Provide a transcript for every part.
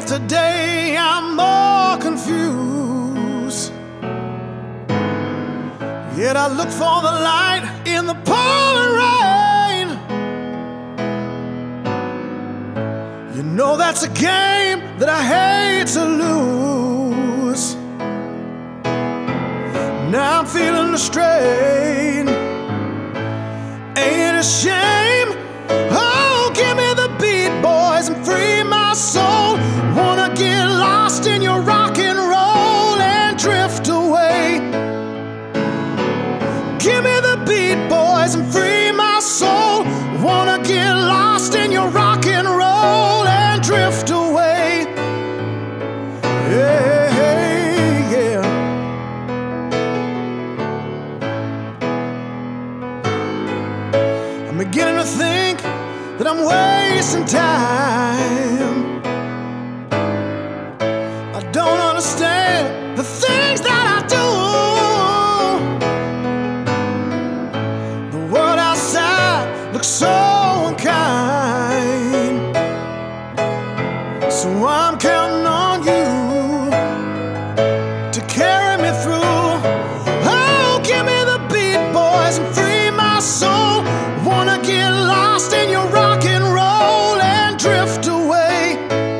after day, I'm more confused. Yet I look for the light in the pouring rain. You know that's a game that I hate to lose. Now I'm feeling the strain. Ain't it a shame? Oh, give me the beat, boys, and free my soul. Wanna get lost in your rock and roll and drift away. Give me the beat, boys, and free my soul. Wanna get lost in your rock and roll and drift away. Yeah, yeah. I'm beginning to think that I'm wasting time. I don't understand the things that I do. The world outside looks so unkind. So I'm counting on you to carry me through. Oh, give me the beat, boys, and free my soul. Wanna get lost in your rock and roll and drift away.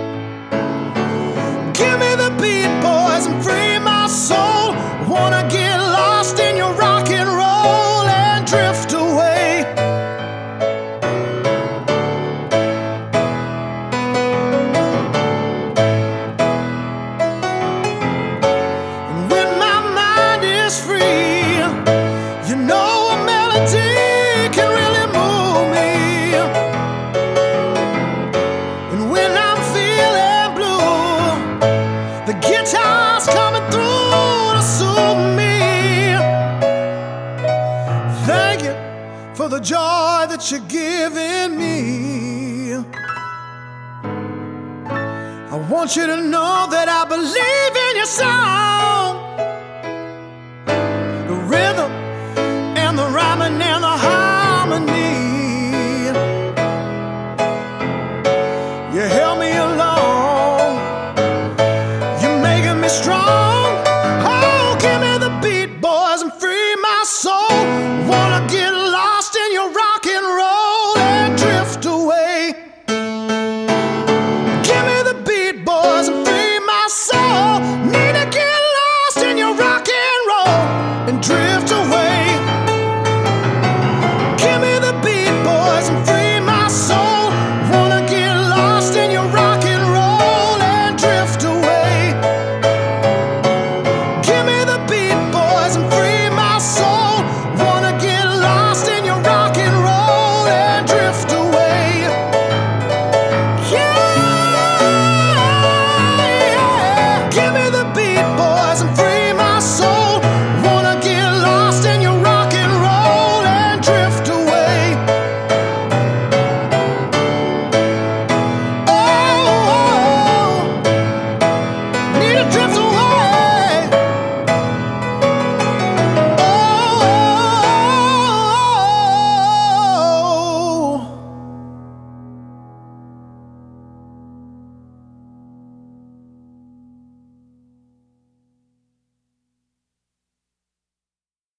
Give me the beat, boys, and free my soul. Wanna get lost in your rock and roll and drift away. And when my mind is free, you know a melody can really move me. And when I'm feeling blue, the guitar's coming through to soothe me. Thank you for the joy that you're giving me. I want you to know that I believe